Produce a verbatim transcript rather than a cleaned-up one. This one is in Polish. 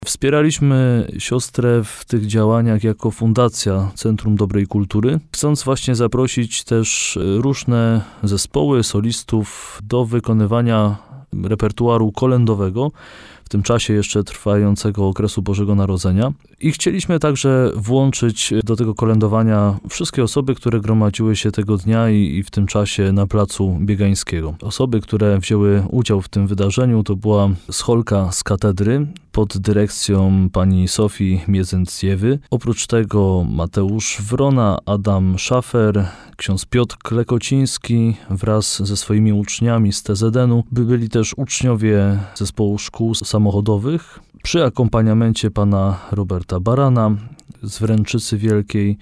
Wspieraliśmy siostrę w tych działaniach jako Fundacja Centrum Dobrej Kultury, chcąc właśnie zaprosić też różne zespoły solistów do wykonywania repertuaru kolędowego w tym czasie jeszcze trwającego okresu Bożego Narodzenia. I chcieliśmy także włączyć do tego kolędowania wszystkie osoby, które gromadziły się tego dnia i, i w tym czasie na placu Biegańskiego. Osoby, które wzięły udział w tym wydarzeniu, to była scholka z katedry pod dyrekcją pani Sofii Miedzęcjewy. Oprócz tego Mateusz Wrona, Adam Szafer, ksiądz Piotr Klekociński wraz ze swoimi uczniami z T Z N-u. Byli też uczniowie zespołu szkół samochodowych przy akompaniamencie pana Roberta Barana z Wręczycy Wielkiej.